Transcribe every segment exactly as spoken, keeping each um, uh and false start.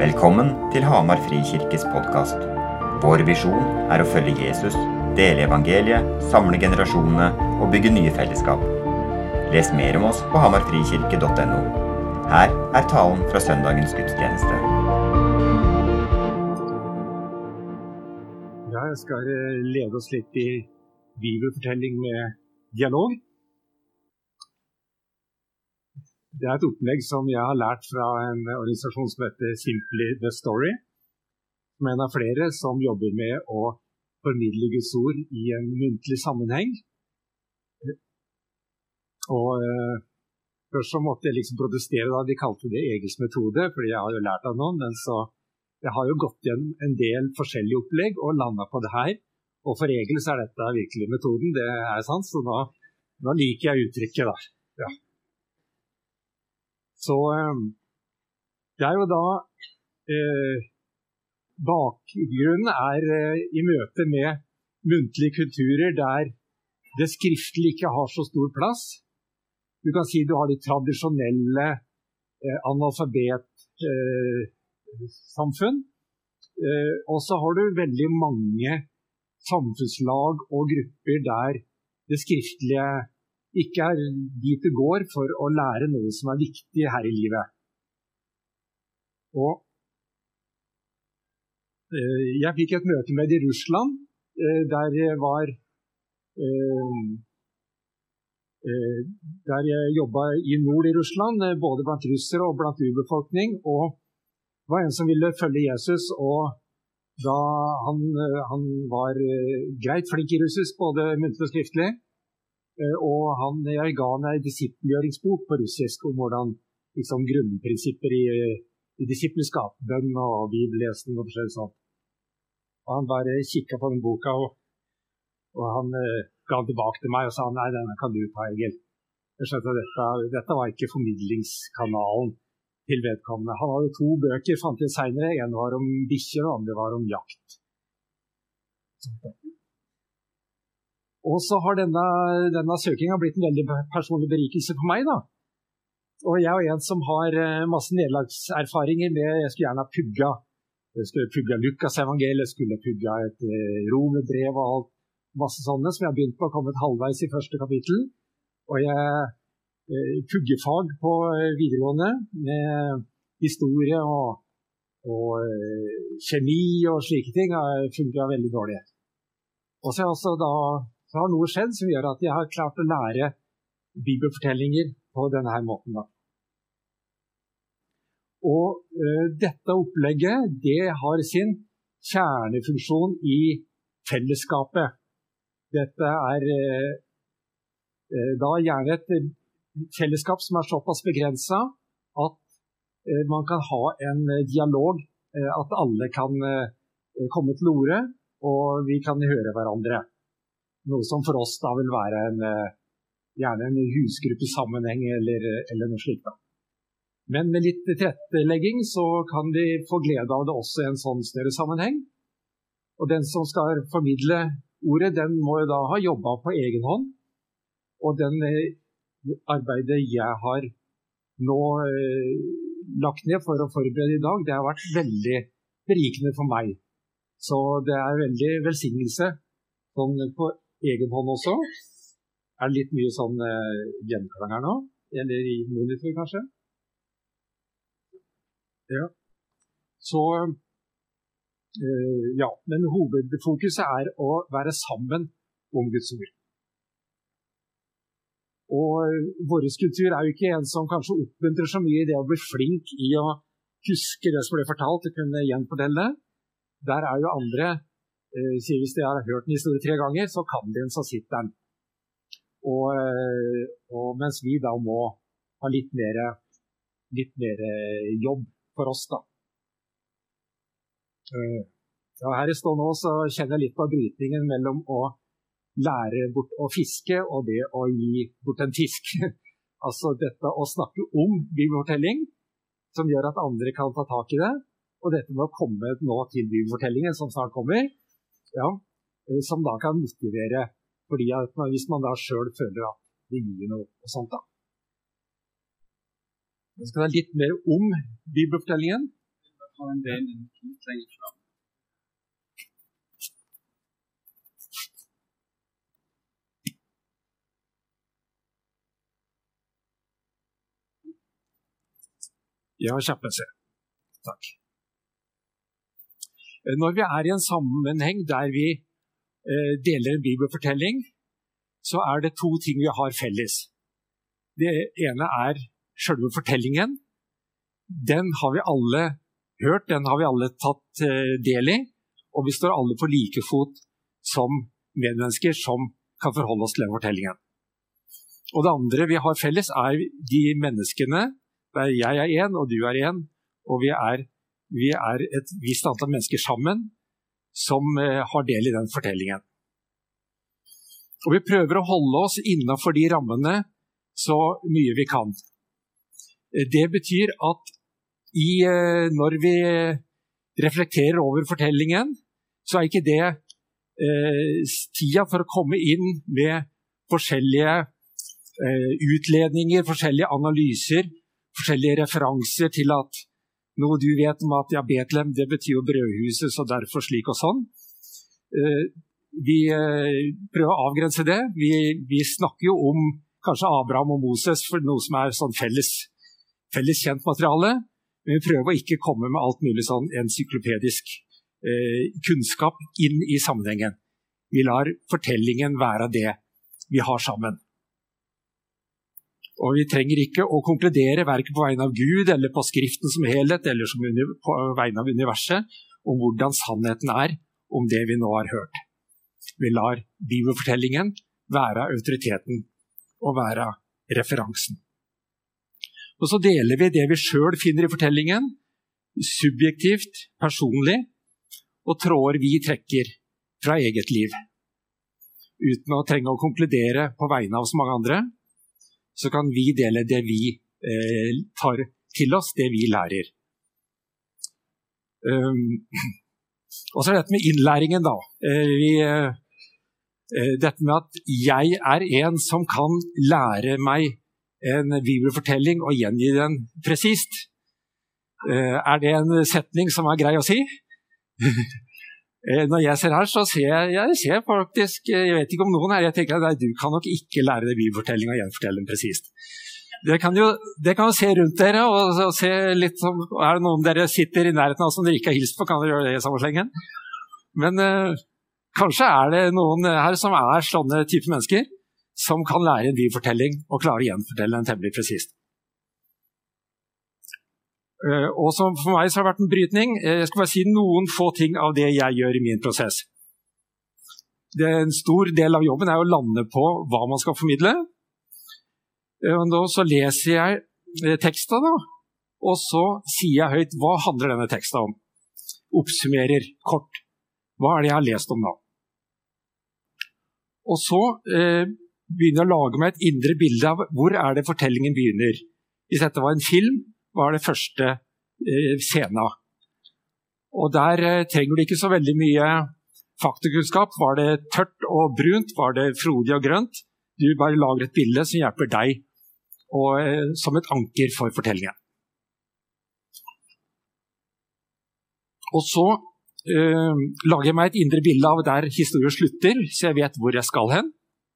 Velkommen til Hamar Frikirkes podcast. Vår visjon er å følge Jesus, dele evangeliet, samle generasjonene og bygge nye fellesskap. Les mer om oss på hamarfrikirke punktum no. Her er talen fra søndagens gudstjeneste. Ja, jeg skal lede oss litt i bibelfortelling med dialog. Det er et opplegg som jeg har lært fra en organisasjon som heter Simply the Story, som er en av flere som jobber med å formidle Guds ord i en muntlig sammenheng. Og eh, først så måtte jeg liksom protestere da de kalte det Egils metode, fordi jeg har jo lært av noen, men så jeg har jo gått gjennom en del forskjellige opplegg og landet på det her. Og for Egil så er dette virkelig metoden, det er sant, så nå, nå liker jeg uttrykket da. Ja. Så det er jo da, eh, bakgrunnen er eh, i møte med muntlige kulturer der det skriftlige ikke har så stor plass. Du kan si du har de tradisjonelle eh, analfabet-samfunn, eh, og så har du veldig mange samfunnslag og grupper der det skriftlige ikke er dit du går for å lære noe som er viktig her i livet. Og eh, jeg fikk et møte med i Russland, eh, der jeg var eh, eh, der jeg jobbet i nord i Russland, eh, både blant russere og blant urbefolkning, og det var en som ville følge Jesus, og da han, han var eh, greit flink i russisk, både muntlig og skriftlig, og han, jeg ga han en disippelgjøringsbok på russisk om hvordan liksom, grunnprinsipper i, i disippelskap, bønn og bibellesning og forskjellig sånt. Og han bare kikket på den boka, og, og han eh, ga den tilbake til meg og sa, nei, denne kan du ta, Egil. Jeg skjønte at dette, dette var ikke formidlingskanalen til vedkommende. Han hadde to bøker, fant jeg senere. En var om bikkjer, og andre var om jakt. Sånn. Og så har denne, denne søkingen blitt en veldig personlig berikelse for meg da. Og jeg er en som har masse nederlagserfaringer med, jeg skulle gjerne ha pugga, jeg skulle pugga Lukas evangeliet, jeg skulle pugga et eh, romerbrev og alt, masse sånne, som jeg har begynt på å komme et halvveis i første kapittel. Og jeg eh, puggefag på videregående med historie og, og eh, kjemi og slike ting, har funket veldig dårlig. Og så har også da Så har noe skjedd som gjør at jeg har klart å lære bibelfortellinger på denne her måten da. Og uh, dette opplegget, det har sin kjernefunksjon i fellesskapet. Dette er uh, da gjerne et fellesskap som er såpass begrenset at uh, man kan ha en dialog, uh, at alle kan uh, komme til orde, og vi kan høre hverandre. Noe som for oss da vil være en, gjerne en husgruppesammenheng eller, eller noe slikt da. Men med litt tilrettelegging så kan vi få glede av det også i en sånn større sammenheng. Og den som skal formidle ordet, den må jo da ha jobbet på egen hånd. Og den arbeidet jeg har nå eh, lagt ned for å forberede i dag, det har vært veldig berikende for meg. Så det er veldig velsignelse sånn på egen hånd også. Er det litt mye sånn eh, gjenklang her nå? Eller i monitor kanskje? Ja. Så, eh, ja, men hovedfokuset er å være sammen om Guds ord. Og vår kultur er jo ikke en som kanskje oppmuntrer så mye i det å bli flink i å huske det som ble fortalt, og kunne gjenfortelle det. Der er jo andre Uh, sier hvis de har hørt en historie tre ganger, så kan de en så sitter den. Og, uh, og mens vi da må ha litt mer, litt mer jobb for oss da. Uh, ja, her jeg står nå, så kjenner jeg litt på brytningen mellom å lære bort å fiske og det å gi bort en fisk. Altså dette å snakke om bibelfortelling, som gjør at andre kan ta tak i det, og dette med å komme nå til bibelfortellingen som snart kommer, ja, som da kan motivere, fordi at hvis man da selv føler at det gir noe og sånt da. Jeg skal være litt mer om bibelfortellingen. ta en del litt lenger fram. Ja, kjempese. Takk. Når vi er i en sammenheng der vi eh, deler en bibelfortelling, så er det to ting vi har felles. Det ene er selve fortellingen. Den har vi alle hørt, den har vi alle tatt eh, del i, og vi står alle på like fot som medmennesker som kan forholde oss til den fortellingen. Og det andre vi har felles er de menneskene der jeg er en, og du er en, og vi er, vi er et visst antall mennesker sammen som eh, har del i den fortellingen. Og vi prøver å holde oss innenfor de rammene så mye vi kan. Det betyr at i, eh, når vi reflekterer over fortellingen, så er ikke det eh, tida for å komme inn med forskjellige eh, utledninger, forskjellige analyser, forskjellige referanser til at noe du vet om at ja, Betlehem, det betyr jo brødhuset, så derfor slik og sånn. Vi prøver å avgrense det. Vi, vi snakker jo om kanskje Abraham og Moses for noe som er sånn felles, felles kjent materiale, men vi prøver å ikke komme med alt mulig sånn encyklopedisk eh, kunnskap inn i sammenhengen. Vi lar fortellingen være det vi har sammen. Og vi trenger ikke å konkludere hverken på vegne av Gud eller på skriften som helhet eller som på vegne av universet om hvordan sannheten er om det vi nå har hørt. Vi lar bibelfortellingen være autoriteten og være referansen. Og så deler vi det vi selv finner i fortellingen, subjektivt, personlig, og tråder vi trekker fra eget liv. Uten å trenge å konkludere på vegne av så mange andre, så kan vi dele det vi eh, tar til oss, det vi lærer. Um, og så er dette med innlæringen da. Uh, vi, uh, dette med at jeg er en som kan lære meg en bibelfortelling og gjengi den presist. Uh, er det en setning som er grei å si? Når jeg ser her, så ser jeg, jeg ser faktisk, jeg vet ikke om noen her, jeg tenker at nei, du kan nok ikke lære det bibelfortelling og gjenfortelle den presist. Det kan jo, det kan jo se rundt dere, og, og se litt som, er det noen dere sitter i nærheten av som dere ikke har hilst på, kan dere gjøre det i samme slengen. Men eh, kanskje er det noen her som er sånne type mennesker, som kan lære en bibelfortelling og klare å gjenfortelle den temmelig presist. Uh, og som for meg så har det vært en brytning. Jeg skal bare si noen få ting av det jeg gjør i min prosess. Det er en stor del av jobben er å lande på hva man skal formidle. Uh, og da så leser jeg uh, teksten da, og så sier jeg høyt, hva handler denne teksten om? Oppsummerer kort. Hva er det jeg har lest om da? Og så uh, begynner jeg å lage meg et indre bilde av hvor er det fortellingen begynner. Hvis dette var en film, var det første eh, scena. Og der eh, trenger du ikke så veldig mye faktakunnskap. Var det tørt og brunt? Var det frodig og grønt? Du bare lager et bilde som hjelper deg og, eh, som et anker for fortellingen. Og så eh, lager jeg meg et indre bilde av der historien slutter, så jeg vet hvor jeg skal hen.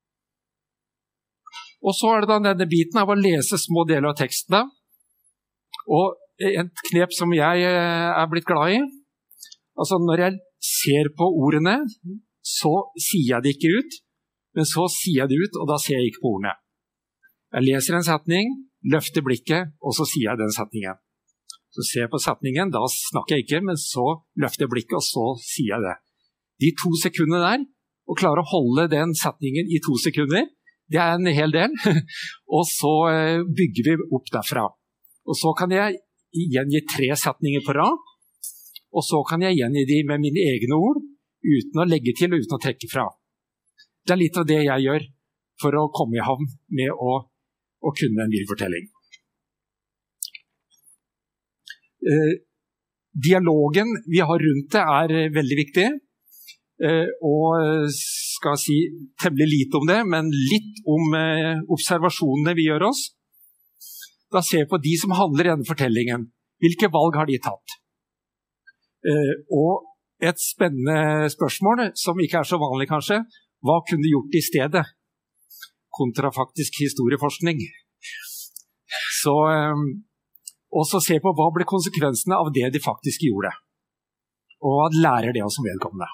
Og så er det da denne biten av å lese små deler av teksten da. Og en knep som jeg er blitt glad i, altså når jeg ser på ordene, så sier jeg det ikke ut, men så sier jeg det ut, og da ser jeg ikke på ordene. Jeg leser en setning, løfter blikket, og så sier jeg den setningen. Så ser jeg på setningen, da snakker jeg ikke, men så løfter jeg blikket, og så sier jeg det. De to sekundene der, å klare å holde den setningen i to sekunder, det er en hel del, og så bygger vi opp derfra. Og så kan jeg gjengi tre setninger på rad, og så kan jeg gjengi de med mine egne ord, uten å legge til og uten å trekke fra. Det er litt av det jeg gjør for å komme i havn med å, å kunne en bibelfortelling. Eh, dialogen vi har rundt det er veldig viktig, eh, og skal si temmelig lite om det, men litt om eh, observasjonene vi gjør oss. Da ser jeg på de som handler i denne fortellingen. Hvilke valg har de tatt? Eh, og et spennende spørsmål, som ikke er så vanlig kanskje, hva kunne du gjort i stedet? Kontra faktisk historieforskning. Så, eh, og så se på hva ble konsekvensene av det de faktisk gjorde. Og hva lærer det oss som vedkommende.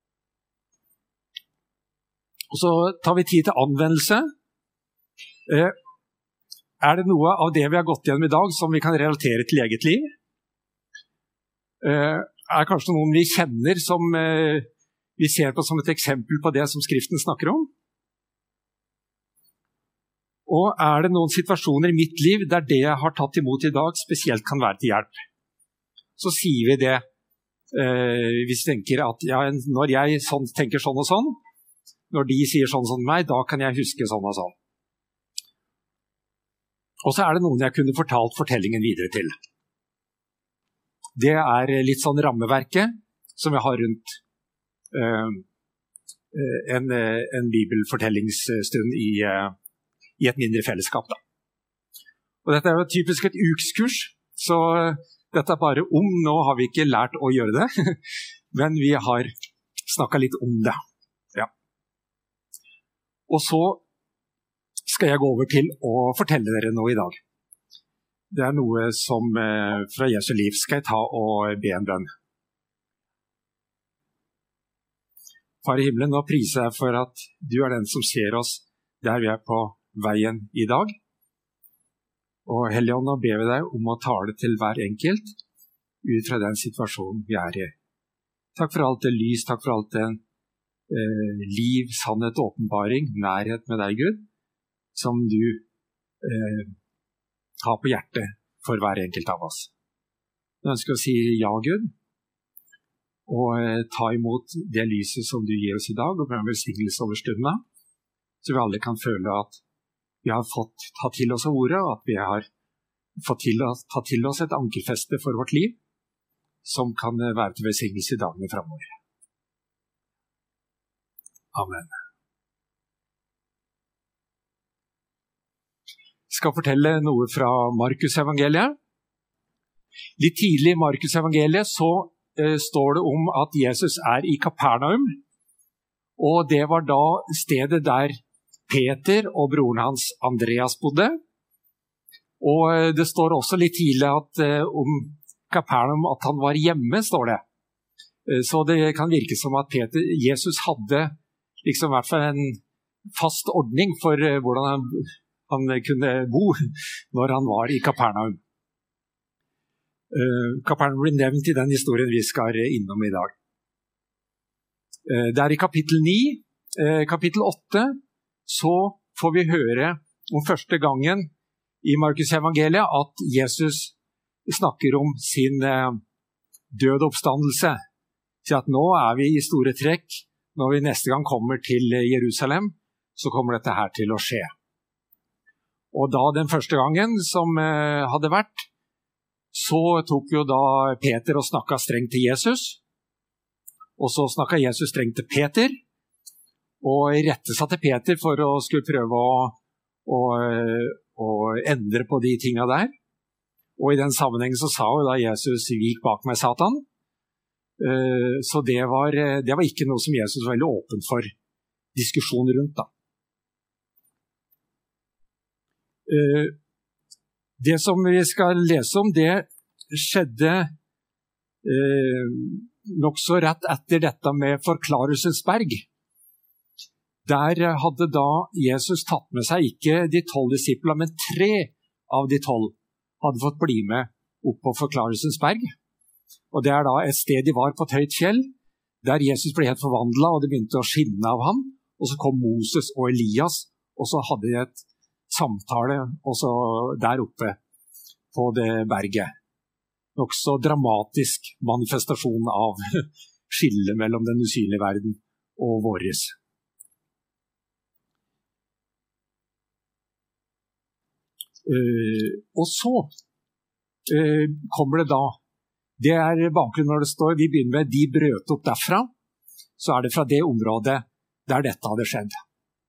Og så tar vi tid til anvendelse. Eh, er det noe av det vi har gått gjennom i dag som vi kan relatere til eget liv? Eh, er kanskje noen vi kjenner som eh, vi ser på som et eksempel på det som Skriften snakker om? Og er det noen situasjoner i mitt liv der det jeg har tatt imot i dag spesielt kan være til hjelp? Så sier vi det. Eh, hvis vi tenker at ja, når jeg sånn, tenker sånn og sånn, når de sier sånn som meg, da kan jeg huske sånn og sånn. Og så er det noen jeg kunne fortalt fortellingen videre til. Det er litt sånn rammeverket som vi har rundt uh, en, en bibelfortellingsstund i, uh, i et mindre fellesskap. Da. Og dette er jo typisk et ukskurs, så uh, dette er bare om, nå har vi ikke lært å gjøre det, men vi har snakket litt om det. Ja. Og så skal jeg gå over til å fortelle dere noe i dag. Det er noe som eh, fra Jesu liv skal jeg ta og be en bønn. Far i himmelen, nå priser jeg for at du er den som ser oss der vi er på veien i dag. Og Helligånd, nå ber vi deg om å tale til hver enkelt ut fra den situasjonen vi er i. Takk for alt det lys, takk for alt det eh, liv, sannhet og åpenbaring, nærhet med deg, Gud, som du eh, har på hjertet for hver enkelt av oss. Jeg ønsker å si ja, Gud, og eh, ta imot det lyset som du gir oss i dag, og med en velsignelse over stunden, så vi alle kan føle at vi har fått ta til oss ordet, og at vi har fått til oss, ta til oss et ankerfeste for vårt liv, som kan være til velsignelse i dagene fremover. Amen. Jeg skal fortelle noe fra Markus evangeliet. Litt tidlig i Markus evangeliet så eh, står det om at Jesus er i Kapernaum, og det var da stedet der Peter og broren hans Andreas bodde. Og eh, det står også litt tidlig at, eh, om Kapernaum at han var hjemme, står det. Eh, så det kan virke som at Peter, Jesus hadde liksom i hvert fall en fast ordning for eh, hvordan han han kunne bo når han var i Kapernaum. Uh, Kapernaum blir nevnt i den historien vi skal innom i dag. Uh, det er i kapittel ni, uh, kapittel åtte, så får vi høre om første gangen i Markus evangeliet at Jesus snakker om sin uh, døde oppstandelse. Så at nå er vi i store trekk, når vi neste gang kommer til Jerusalem, så kommer dette her til å skje. Og da den første gangen som eh, hadde vært, så tok jo da Peter og snakket strengt til Jesus, og så snakket Jesus strengt til Peter, og rettesatte Peter for å skulle prøve å, å, å endre på de tingene der. Og i den sammenhengen så sa jo da Jesus, vik bak meg, Satan. Eh, så det var, det var ikke noe som Jesus var veldig åpen for diskusjon rundt da. Uh, det som vi skal lese om, det skjedde uh, nok så rett etter dette med Forklarelsens berg. Der hadde da Jesus tatt med seg ikke de tolv disipler, men tre av de tolv hadde fått bli med opp på Forklarelsens berg. Og det er da et sted de var på et høyt fjell, der Jesus ble helt forvandlet, og det begynte å skinne av ham. Og så kom Moses og Elias, og så hadde de et samtale også der oppe på det berget. Nok så dramatisk manifestasjon av skillet mellom den usynlige verden og våres. Uh, og så uh, kommer det da, det er bakgrunnen når det står, vi begynner med de brøt opp derfra, så er det fra det området der dette hadde skjedd.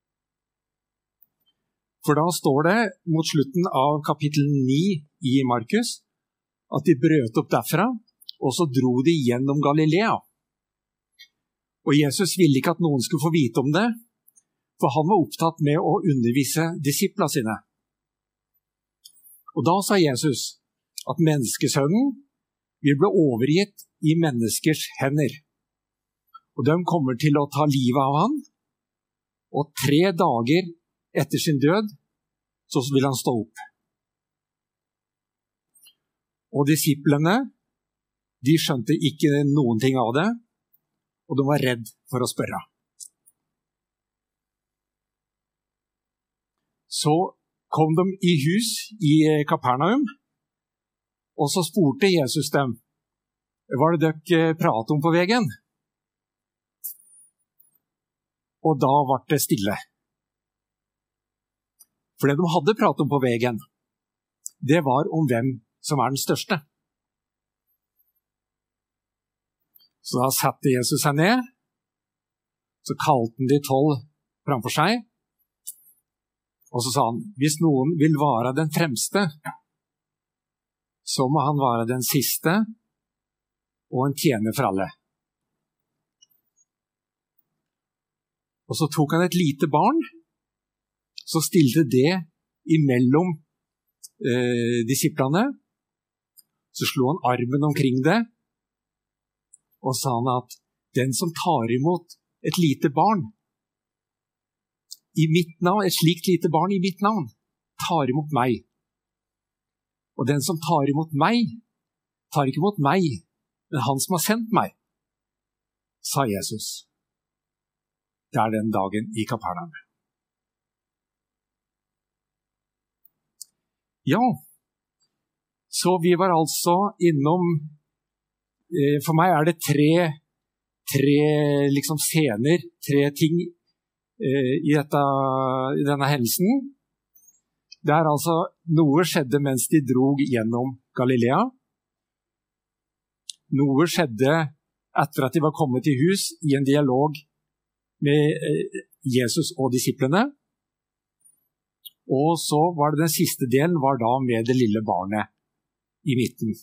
For da står det mot slutten av kapittel ni i Markus at de brøt opp derfra, og så dro de gjennom Galilea. Og Jesus ville ikke at noen skulle få vite om det, for han var opptatt med å undervise disiplene sine. Og da sa Jesus at menneskesønnen vil bli overgitt i menneskers hender. Og de kommer til å ta livet av han, og tre dager etter sin død, så vil han stå opp. Og disiplene, de skjønte ikke noen ting av det, og de var redd for å spørre. Så kom de i hus i Kapernaum, og så spurte Jesus dem, hva er det dere prater om på veien? Og da var det stille. For det de hadde pratet om på veien, det var om hvem som er den største. Så da satte Jesus seg ned, så kalte han de tolv framfor seg, og så sa han, hvis noen vil være den fremste, så må han være den siste, og en tjener for alle. Og så tok han et lite barn, så stilte det imellom eh, disiplene, så slo han armen omkring det, og sa han at den som tar imot et lite barn, i mitt navn, et slikt lite barn i mitt navn, tar imot meg. Og den som tar imot meg, tar ikke imot meg, men han som har sendt meg, sa Jesus. Det er den dagen i Kapernaum. Ja, så vi var altså innom, eh, for meg er det tre, tre liksom scener, tre ting eh, i, dette, i denne hendelsen. Det er altså, noe skjedde mens de drog gjennom Galilea. Noe skjedde etter at de var kommet i hus i en dialog med Jesus og disiplene. Og så var det den siste delen, var da med det lille barnet i midten.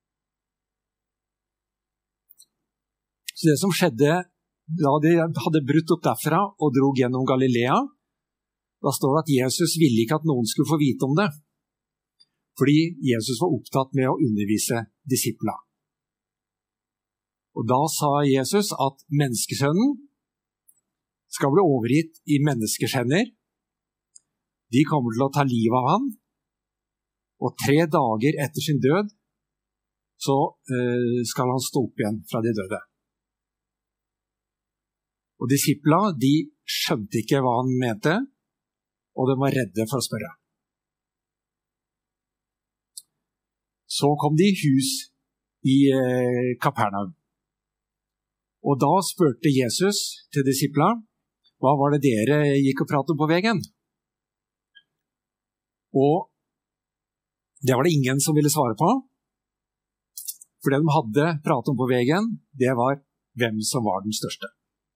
Så det som skjedde da de hadde brutt opp derfra og drog gjennom Galilea, da står det at Jesus ville ikke at noen skulle få vite om det, fordi Jesus var opptatt med å undervise disiplene. Og da sa Jesus at menneskesønnen skal bli overgitt i menneskers hender. De kommer til å ta livet av han, og tre dager etter sin død så uh, skal han stå opp igjen fra de døde. Og disiplene, de skjønte ikke hva han mente, og de var redde for å spørre. Så kom de i hus i uh, Kapernaum. Og da spurte Jesus til disiplene, hva var det dere gikk og pratet om på veien? Og det var det ingen som ville svare på, for det de hadde pratet om på veien, det var hvem som var den største.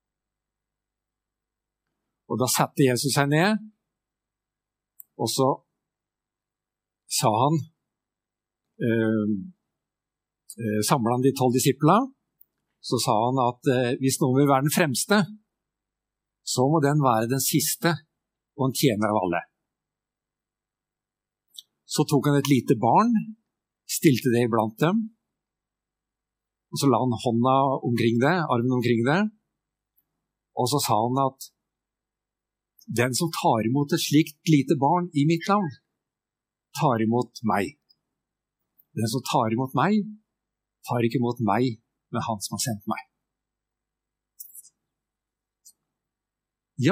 Og da satte Jesus seg ned, og så sa han, øh, øh, samlet han de tolv disiplene, så sa han at øh, hvis noen vil være den fremste, så må den være den siste og en tjener av alle. Så tok han et lite barn, stilte det iblant dem, og så la han hånda omkring det, armen omkring det, og så sa han at den som tar imot et slikt lite barn i mitt navn, tar imot meg. Den som tar imot meg, tar ikke imot meg, men han som har sendt meg. Ja,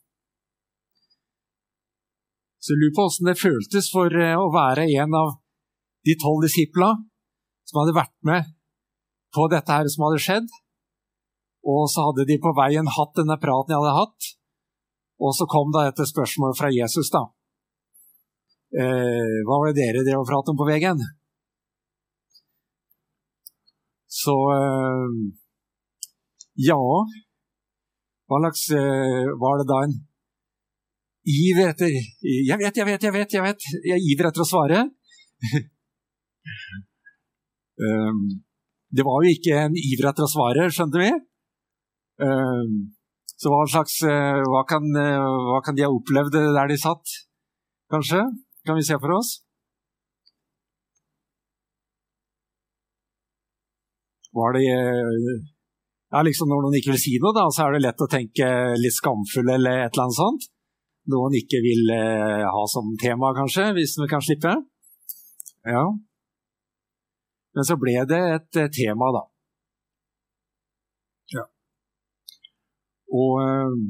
så jeg lurer på hvordan det føltes for å være en av de tolv disiplene som hadde vært med på dette her som hadde skjedd, og så hadde de på veien hatt denne praten jeg hadde hatt, og så kom da dette spørsmålet fra Jesus da. Eh, hva var det dere drev og pratet om på veien? Så, eh, ja, hva slags, eh, var det da en iver etter, jeg vet, jeg vet, jeg vet, jeg vet, jeg iver etter å svare. um, det var jo ikke en iver etter å svare, skjønte vi. Så hva slags, hva kan, hva kan de ha opplevd der de satt, kanskje? Kan vi se for oss? Var det, ja, liksom når noen ikke vil si noe da, så er det lett å tenke litt skamfull eller et eller annet sånt. Noen ikke vil eh, ha som tema kanskje, hvis vi kan slippe. Ja. Men så ble det et eh, tema da. Ja. Og, eh,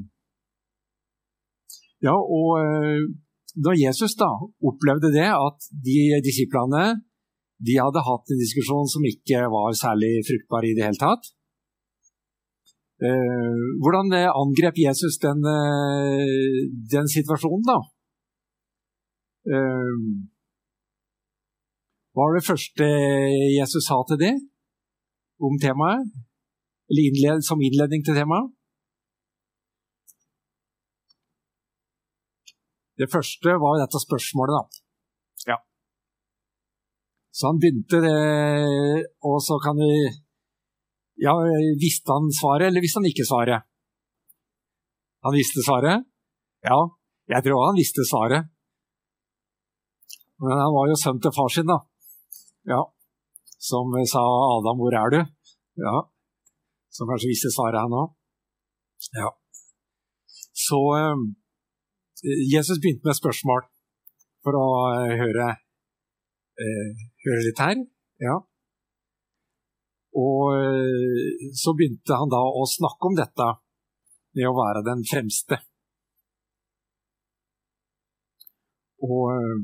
ja, og eh, da Jesus da opplevde det at de disiplene, de hadde hatt en diskusjon som ikke var særlig fruktbar i det hele tatt. Eh, hvordan angrep Jesus den, den situasjonen da? Eh, hva var det første Jesus sa til det om temaet? Eller innled, som innledning til temaet? Det første var dette spørsmålet da. Ja. Så han begynte det, og så kan vi, ja, visste han svaret, eller visste han ikke svaret? Han visste svaret? Ja, jeg tror han visste svaret. Men han var jo sønn til far sin da. Ja, som sa, Adam, hvor er du? Ja, som kanskje visste svaret han også. Ja. Så eh, Jesus begynte med spørsmål for å eh, høre Eh, høre litt her, ja. Og eh, så begynte han da å snakke om dette med å være den fremste. Og, eh,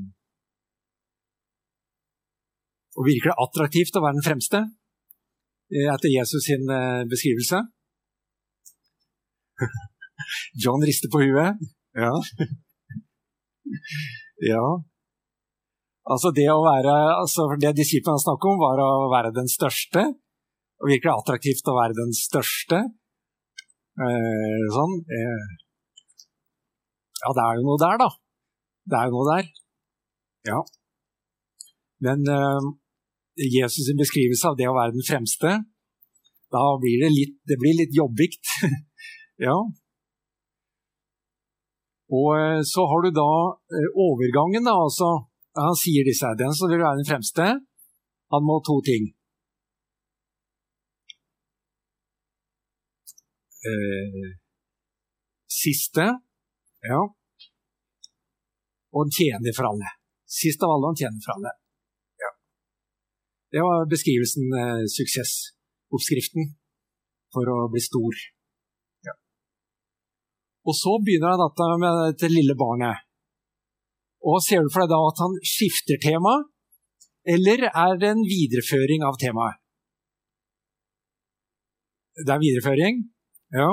og virker det attraktivt å være den fremste eh, etter Jesus sin eh, beskrivelse? John rister på huet. Ja. Ja. Altså det å være, altså det disiplene snakket om var å være den største, og virkelig attraktivt å være den største. Eh, sånn. Eh. Ja, det er jo noe der da. Det er jo noe der. Ja. Men eh, Jesus' beskrivelse av det å være den fremste, da blir det litt, det blir litt jobbikt. Ja. Og eh, så har du da eh, overgangen da, altså. Han sier disse, den som vil være den fremste, han må to ting. Eh, siste, ja, og en tjener for alle. Sist av alle, en tjener for alle. Ja. Det var beskrivelsen, eh, suksessoppskriften for å bli stor. Ja. Og så begynner han dette med det lille barnet. Og ser du for deg da at han skifter tema, eller er det en videreføring av temaet? Det er videreføring, ja.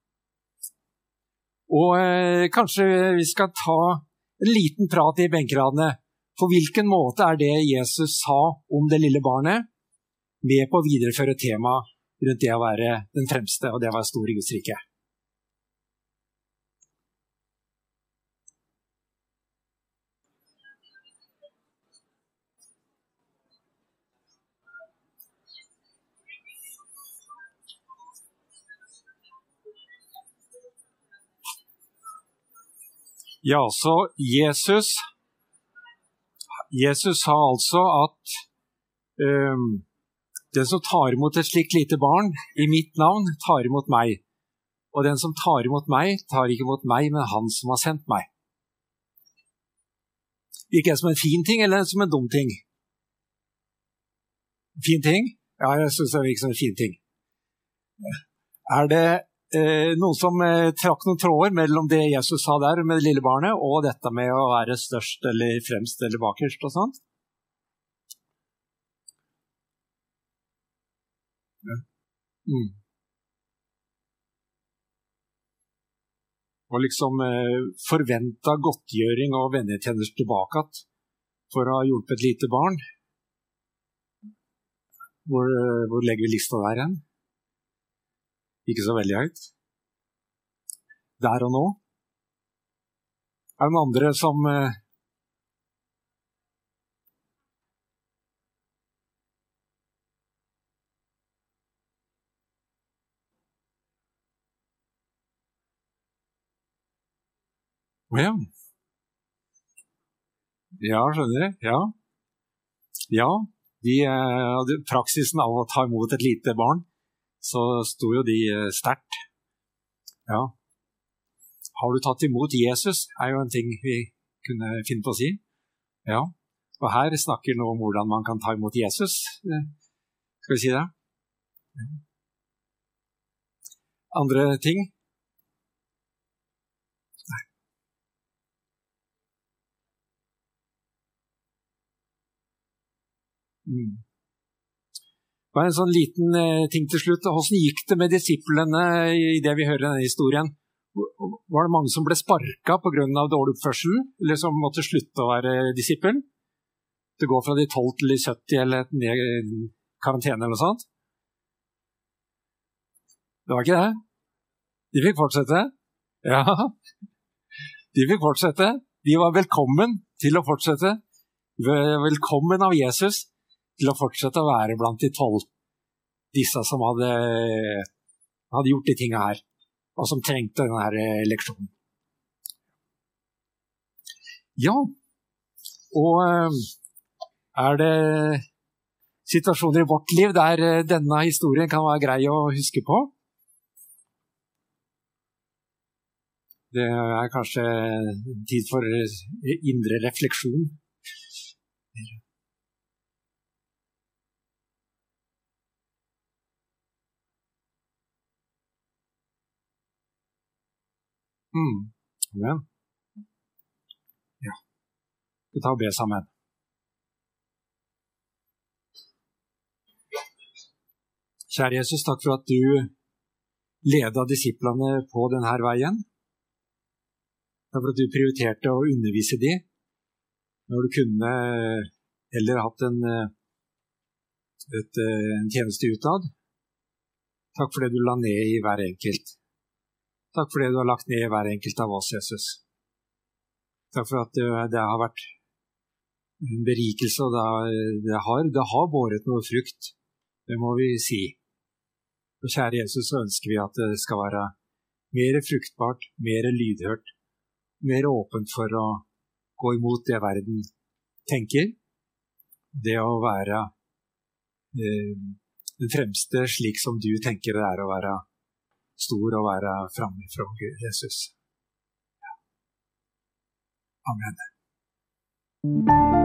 Og eh, kanskje vi skal ta en liten prat i benkeradene. På hvilken måte er det Jesus sa om det lille barnet med på å videreføre temaet rundt det å være den fremste, og det å være stor i Guds rike? Ja, så Jesus, Jesus sa altså at um, den som tar imot et slikt lite barn i mitt navn, tar imot meg. Og den som tar imot meg, tar ikke imot meg, men han som har sendt meg. Virker det som en fin ting, eller som en dum ting? Fin ting? Ja, jeg synes det virker som en fin ting. Er det Eh, noen som eh, trakk noen tråder mellom det Jesus sa der med det lille barnet og dette med å være størst eller fremst eller bakerst og sånt? Ja. Mm. Og liksom eh, forventet godtgjøring og vennetjenester tilbake for å ha hjulpet et lite barn. Hvor, hvor legger vi lista der hen? Ikke så veldig høyt. Der og nå. Er det noen andre som eh, Ja. Ja, skjønner jeg. Ja. Ja, de, eh, praksisen av å ta imot et lite barn, så sto jo de eh, sterkt. Ja. Har du tatt imot Jesus, er jo en ting vi kunne finne på å si. Ja. Og her snakker nå om hvordan man kan ta imot Jesus. Skal vi si det? Ja. Andre ting? Nei. Mm. Bare en sånn liten eh, ting til slutt. Hvordan gikk det med disiplene i det vi hører denne historien? Var det mange som ble sparket på grunn av dårlig oppførsel, eller som måtte slutte å være disippel? Det går fra de tolv til de sytti eller ned karantene eller noe sånt? Det var ikke det. De fikk fortsette. Ja, de fikk fortsette. De var velkommen til å fortsette. Velkommen av Jesus til å fortsette å være blant de tolv. Disse som hadde, hadde gjort de tingene her, og som trengte denne leksjonen. Ja, og er det situasjoner i vårt liv der denne historien kan være grei å huske på? Det er kanskje tid for indre refleksjon. Mm. Amen. Ja. Vi tar og be sammen. Kjære Jesus, takk for at du ledet disiplene på denne veien. Takk for at du prioriterte å undervise de, når du kunne heller hatt en, et, en tjeneste utad. Takk for det du la ned i hver enkelt. Takk for det du har lagt ned i hver enkelt av oss, Jesus. Takk for at det, det har vært en berikelse, og det har, det har, det har båret noe frukt. Det må vi si. Og kjære Jesus, så ønsker vi at det skal være mer fruktbart, mer lydhørt, mer åpent for å gå imot det verden tenker. Det å være eh, den fremste slik som du tenker det er å være stor og være fremme fra Jesus. Ja. Amen.